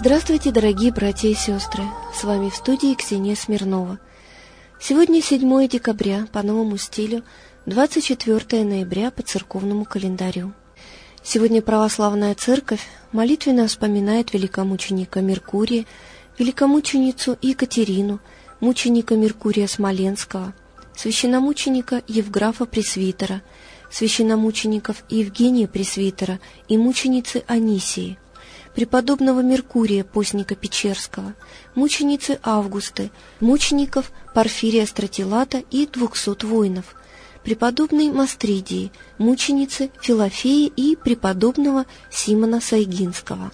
Здравствуйте, дорогие братья и сестры! С вами в студии Ксения Смирнова. Сегодня 7 декабря по новому стилю, 24 ноября по церковному календарю. Сегодня православная церковь молитвенно вспоминает великомученика Меркурия, великомученицу Екатерину, мученика Меркурия Смоленского, священномученика Евграфа Пресвитера, священномучеников Евгения Пресвитера и мученицы Анисии, преподобного Меркурия Постника Печерского, мученицы Августы, мучеников Порфирия Стратилата и 200 воинов, преподобной Мастридии, мученицы Филофеи и преподобного Симона Сайгинского.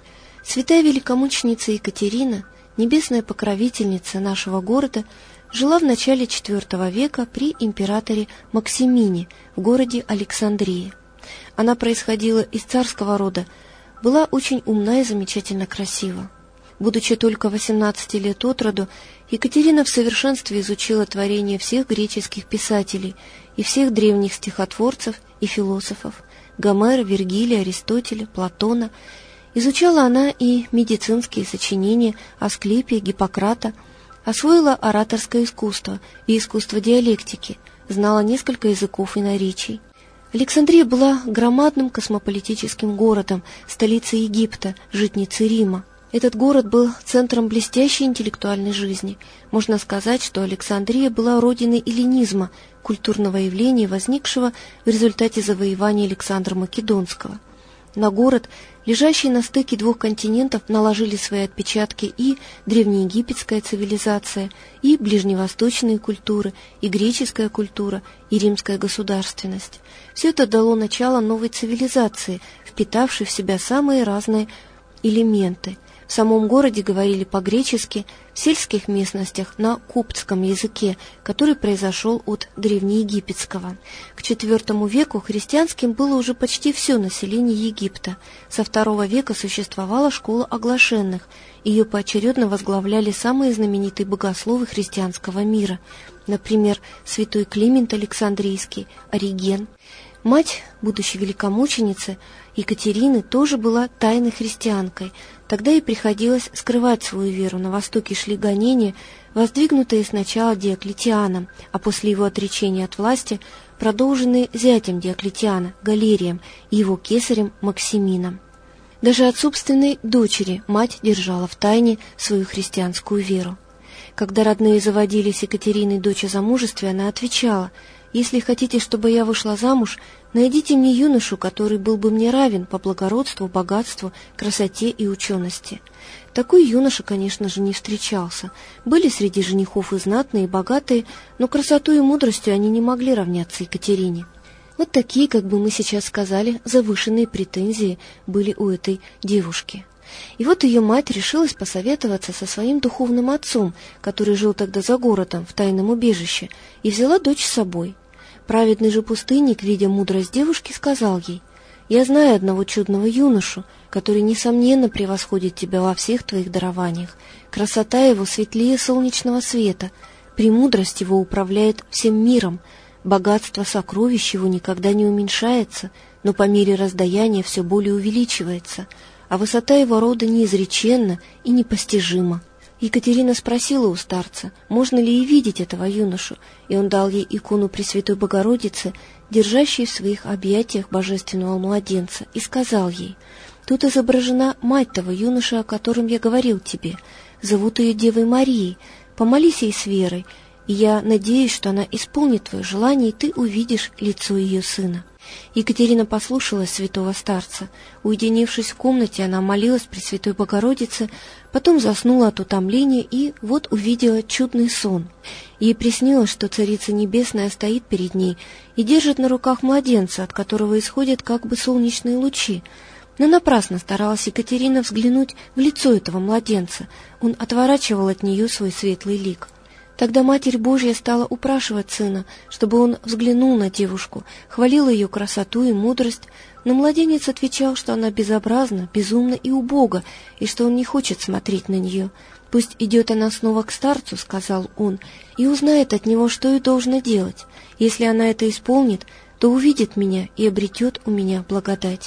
Святая великомученица Екатерина, небесная покровительница нашего города, жила в начале IV века при императоре Максимине в городе Александрии. Она происходила из царского рода, была очень умна и замечательно красива. Будучи только 18 лет от роду, Екатерина в совершенстве изучила творения всех греческих писателей и всех древних стихотворцев и философов – Гомера, Вергилия, Аристотеля, Платона. Изучала она и медицинские сочинения Асклепия, Гиппократа, освоила ораторское искусство и искусство диалектики, знала несколько языков и наречий. Александрия была громадным космополитическим городом, столицей Египта, житницей Рима. Этот город был центром блестящей интеллектуальной жизни. Можно сказать, что Александрия была родиной эллинизма, культурного явления, возникшего в результате завоевания Александра Македонского. На город, лежащий на стыке двух континентов, наложили свои отпечатки и древнеегипетская цивилизация, и ближневосточные культуры, и греческая культура, и римская государственность. Все это дало начало новой цивилизации, впитавшей в себя самые разные элементы. В самом городе говорили по-гречески, в сельских местностях на куптском языке, который произошел от древнеегипетского. К IV веку христианским было уже почти все население Египта. Со II века существовала школа оглашенных, ее поочередно возглавляли самые знаменитые богословы христианского мира, например, святой Климент Александрийский, Ориген. Мать будущей великомученицы Екатерины тоже была тайной христианкой. Тогда ей приходилось скрывать свою веру. На Востоке шли гонения, воздвигнутые сначала Диоклетианом, а после его отречения от власти продолженные зятем Диоклетиана, Галерием, и его кесарем Максимином. Даже от собственной дочери мать держала в тайне свою христианскую веру. Когда родные заводили с Екатериной дочь о замужестве, она отвечала: «Если хотите, чтобы я вышла замуж, найдите мне юношу, который был бы мне равен по благородству, богатству, красоте и учености». Такой юноша, конечно же, не встречался. Были среди женихов и знатные, и богатые, но красотой и мудростью они не могли равняться Екатерине. Вот такие, как бы мы сейчас сказали, завышенные претензии были у этой девушки. И вот ее мать решилась посоветоваться со своим духовным отцом, который жил тогда за городом, в тайном убежище, и взяла дочь с собой. Праведный же пустынник, видя мудрость девушки, сказал ей: «Я знаю одного чудного юношу, который, несомненно, превосходит тебя во всех твоих дарованиях. Красота его светлее солнечного света, премудрость его управляет всем миром, богатство сокровищ его никогда не уменьшается, но по мере раздаяния все более увеличивается, а высота его рода неизреченна и непостижима». Екатерина спросила у старца, можно ли ей видеть этого юношу, и он дал ей икону Пресвятой Богородицы, держащей в своих объятиях божественного младенца, и сказал ей: «Тут изображена мать того юноши, о котором я говорил тебе. Зовут ее Девой Марией. Помолись ей с верой, и я надеюсь, что она исполнит твое желание, и ты увидишь лицо ее сына». Екатерина послушалась святого старца. Уединившись в комнате, она молилась Пресвятой Богородице, потом заснула от утомления и вот увидела чудный сон. Ей приснилось, что Царица Небесная стоит перед ней и держит на руках младенца, от которого исходят как бы солнечные лучи. Но напрасно старалась Екатерина взглянуть в лицо этого младенца. Он отворачивал от нее свой светлый лик. Тогда Матерь Божья стала упрашивать сына, чтобы он взглянул на девушку, хвалил ее красоту и мудрость, но младенец отвечал, что она безобразна, безумна и убога, и что он не хочет смотреть на нее. «Пусть идет она снова к старцу», — сказал он, — «и узнает от него, что ей должно делать. Если она это исполнит, то увидит меня и обретет у меня благодать».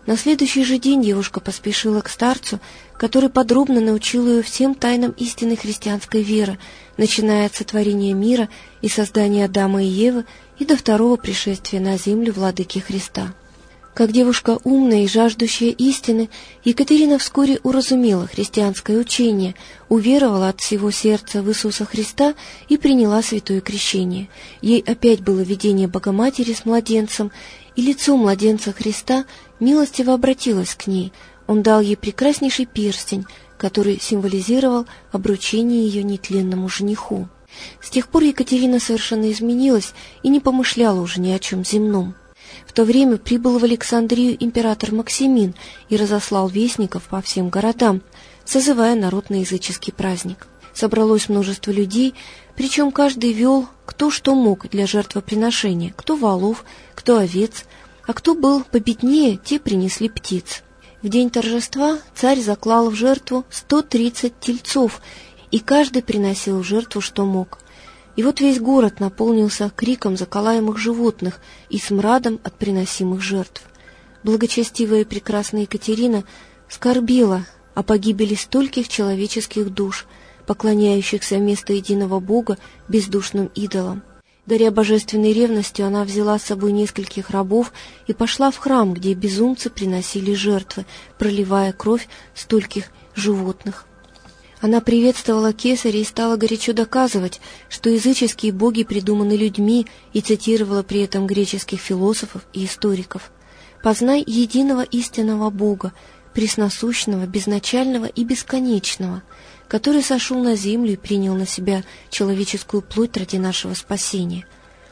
На следующий же день девушка поспешила к старцу, который подробно научил ее всем тайнам истинной христианской веры, начиная от сотворения мира и создания Адама и Евы и до второго пришествия на землю Владыки Христа. Как девушка умная и жаждущая истины, Екатерина вскоре уразумела христианское учение, уверовала от всего сердца в Иисуса Христа и приняла святое крещение. Ей опять было видение Богоматери с младенцем, и лицо младенца Христа милостиво обратилось к ней. Он дал ей прекраснейший перстень, который символизировал обручение ее нетленному жениху. С тех пор Екатерина совершенно изменилась и не помышляла уже ни о чем земном. В то время прибыл в Александрию император Максимин и разослал вестников по всем городам, созывая народ на языческий праздник. Собралось множество людей, причем каждый вел кто что мог для жертвоприношения, кто волов, кто овец, а кто был победнее, те принесли птиц. В день торжества царь заклал в жертву 130 тельцов, и каждый приносил в жертву что мог. И вот весь город наполнился криком заколаемых животных и смрадом от приносимых жертв. Благочестивая и прекрасная Екатерина скорбела о погибели стольких человеческих душ, поклоняющихся вместо единого Бога бездушным идолам. Горя божественной ревностью, она взяла с собой нескольких рабов и пошла в храм, где безумцы приносили жертвы, проливая кровь стольких животных. Она приветствовала кесаря и стала горячо доказывать, что языческие боги придуманы людьми, и цитировала при этом греческих философов и историков. «Познай единого истинного Бога, пресносущного, безначального и бесконечного, который сошел на землю и принял на себя человеческую плоть ради нашего спасения.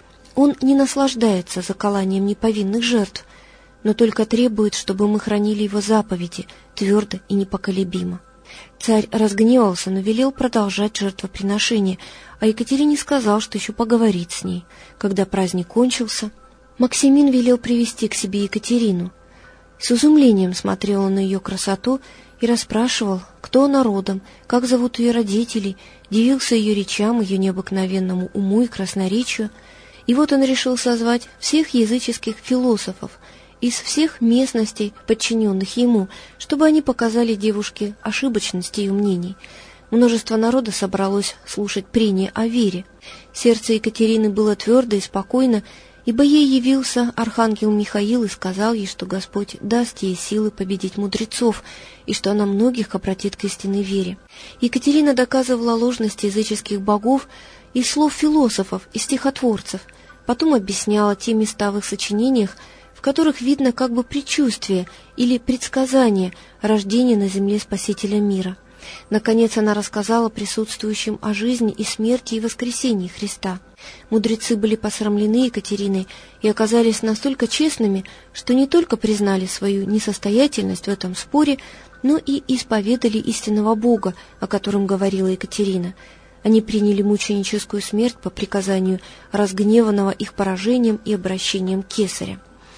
Он не наслаждается заколанием неповинных жертв, но только требует, чтобы мы хранили его заповеди твердо и непоколебимо». Царь разгневался, но велел продолжать жертвоприношение, а Екатерине сказал, что еще поговорит с ней. Когда праздник кончился, Максимин велел привести к себе Екатерину. С изумлением смотрел он на ее красоту и расспрашивал, кто она родом, как зовут ее родителей, дивился ее речам, ее необыкновенному уму и красноречию. И вот он решил созвать всех языческих философов из всех местностей, подчиненных ему, чтобы они показали девушке ошибочность ее мнений. Множество народа собралось слушать прения о вере. Сердце Екатерины было твердо и спокойно, ибо ей явился архангел Михаил и сказал ей, что Господь даст ей силы победить мудрецов, и что она многих обратит к истинной вере. Екатерина доказывала ложность языческих богов из слов философов и стихотворцев, потом объясняла те места в их сочинениях, в которых видно как бы предчувствие или предсказание рождения на земле Спасителя мира. Наконец она рассказала присутствующим о жизни и смерти и воскресении Христа. Мудрецы были посрамлены Екатериной и оказались настолько честными, что не только признали свою несостоятельность в этом споре, но и исповедали истинного Бога, о котором говорила Екатерина. Они приняли мученическую смерть по приказанию разгневанного их поражением и обращением кесаря.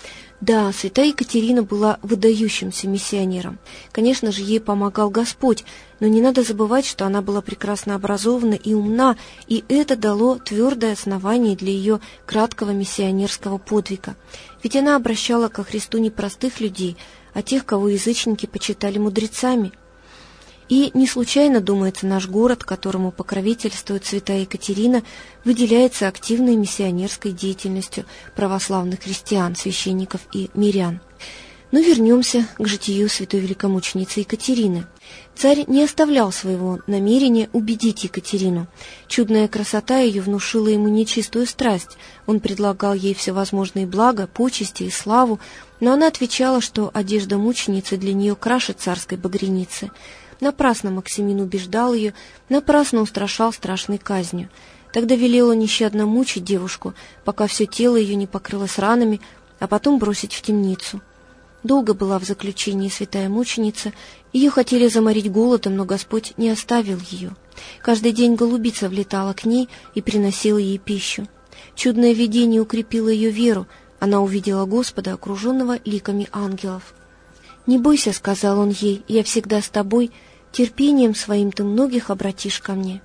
Да, святая Екатерина была выдающимся миссионером. Конечно же, ей помогал Господь, но не надо забывать, что она была прекрасно образована и умна, и это дало твердое основание для ее краткого миссионерского подвига. Ведь она обращала ко Христу не простых людей, а тех, кого язычники почитали мудрецами. И не случайно, думается, наш город, которому покровительствует святая Екатерина, выделяется активной миссионерской деятельностью православных христиан, священников и мирян. Но вернемся к житию святой великомученицы Екатерины. Царь не оставлял своего намерения убедить Екатерину. Чудная красота ее внушила ему нечистую страсть. Он предлагал ей всевозможные блага, почести и славу, но она отвечала, что одежда мученицы для нее краше царской багряницы. Напрасно Максимин убеждал ее, напрасно устрашал страшной казнью. Тогда велел он нещадно мучить девушку, пока все тело ее не покрылось ранами, а потом бросить в темницу. Долго была в заключении святая мученица, ее хотели заморить голодом, но Господь не оставил ее. Каждый день голубица влетала к ней и приносила ей пищу. Чудное видение укрепило ее веру, она увидела Господа, окруженного ликами ангелов. «Не бойся», — сказал он ей, — «я всегда с тобой, терпением своим ты многих обратишь ко мне».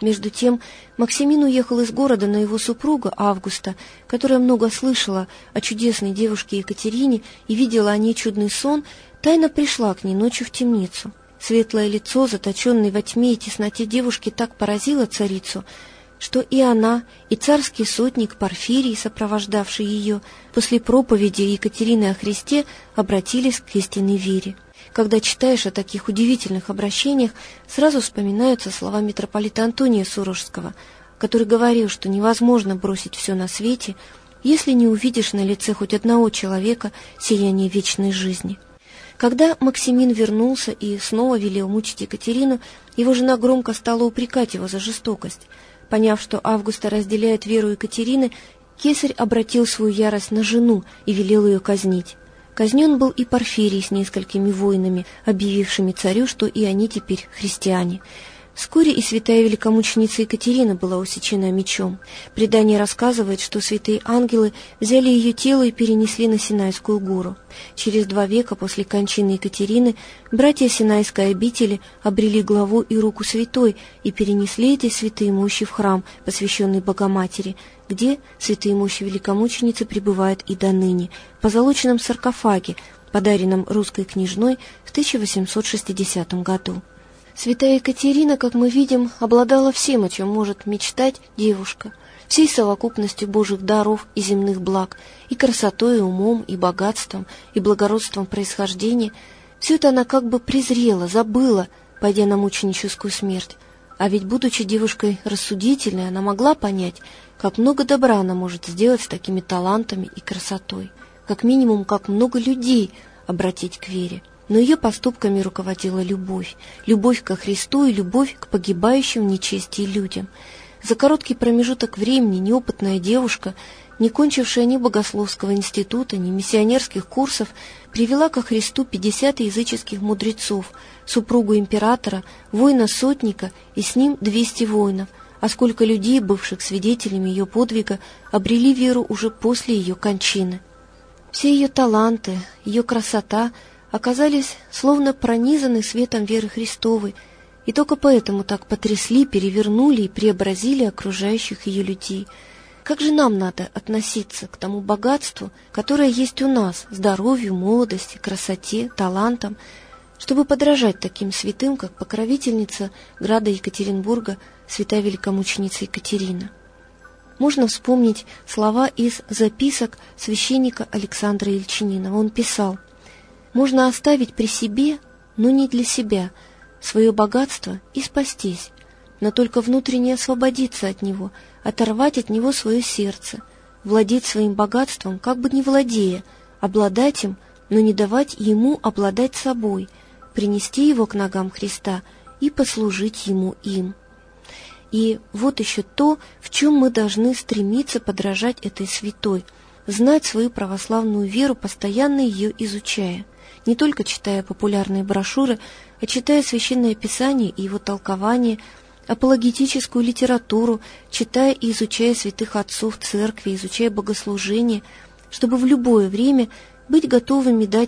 Между тем Максимин уехал из города, но его супруга Августа, которая много слышала о чудесной девушке Екатерине и видела о ней чудный сон, тайно пришла к ней ночью в темницу. Светлое лицо, заточенное во тьме и тесноте девушки, так поразило царицу, что и она, и царский сотник Порфирий, сопровождавший ее, после проповеди Екатерины о Христе обратились к истинной вере. Когда читаешь о таких удивительных обращениях, сразу вспоминаются слова митрополита Антония Сурожского, который говорил, что невозможно бросить все на свете, если не увидишь на лице хоть одного человека сияние вечной жизни. Когда Максимин вернулся и снова велел мучить Екатерину, его жена громко стала упрекать его за жестокость. Поняв, что Августа разделяет веру Екатерины, кесарь обратил свою ярость на жену и велел ее казнить. Казнен был и Порфирий с несколькими воинами, объявившими царю, что и они теперь христиане. Вскоре и святая великомученица Екатерина была усечена мечом. Предание рассказывает, что святые ангелы взяли ее тело и перенесли на Синайскую гору. Через 2 века после кончины Екатерины братья Синайской обители обрели главу и руку святой и перенесли эти святые мощи в храм, посвященный Богоматери, где святые мощи великомученицы пребывают и доныне, в позолоченном саркофаге, подаренном русской княжной в 1860 году. Святая Екатерина, как мы видим, обладала всем, о чем может мечтать девушка, всей совокупностью Божьих даров и земных благ, и красотой, и умом, и богатством, и благородством происхождения. Все это она как бы презрела, забыла, пойдя на мученическую смерть. А ведь, будучи девушкой рассудительной, она могла понять, как много добра она может сделать с такими талантами и красотой, как минимум, как много людей обратить к вере. Но ее поступками руководила любовь, любовь ко Христу и любовь к погибающим в нечестии людям. За короткий промежуток времени неопытная девушка, не кончившая ни богословского института, ни миссионерских курсов, привела ко Христу 50 языческих мудрецов, супругу императора, воина-сотника и с ним 200 воинов, а сколько людей, бывших свидетелями ее подвига, обрели веру уже после ее кончины. Все ее таланты, ее красота оказались словно пронизаны светом веры Христовой, и только поэтому так потрясли, перевернули и преобразили окружающих ее людей. Как же нам надо относиться к тому богатству, которое есть у нас, здоровью, молодости, красоте, талантам, чтобы подражать таким святым, как покровительница града Екатеринбурга, святая великомученица Екатерина? Можно вспомнить слова из записок священника Александра Ельчинина. Он писал: «Можно оставить при себе, но не для себя, свое богатство и спастись, но только внутренне освободиться от него, оторвать от него свое сердце, владеть своим богатством, как бы не владея, обладать им, но не давать ему обладать собой, принести его к ногам Христа и послужить ему им». И вот еще то, в чем мы должны стремиться подражать этой святой, знать свою православную веру, постоянно ее изучая, не только читая популярные брошюры, а читая Священное Писание и его толкование, апологетическую литературу, читая и изучая святых отцов церкви, изучая богослужение, чтобы в любое время быть готовыми дать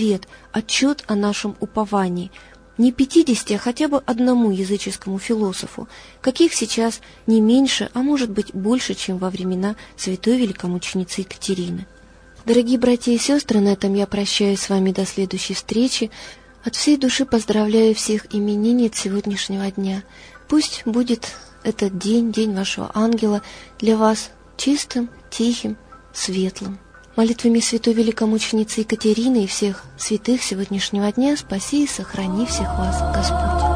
отчет о нашем уповании, не 50, а хотя бы одному языческому философу, каких сейчас не меньше, а может быть больше, чем во времена святой великомученицы Екатерины. Дорогие братья и сестры, на этом я прощаюсь с вами до следующей встречи. От всей души поздравляю всех именинниц сегодняшнего дня. Пусть будет этот день, день вашего ангела, для вас чистым, тихим, светлым. Молитвами святой великомученицы Екатерины и всех святых сегодняшнего дня спаси и сохрани всех вас, Господь.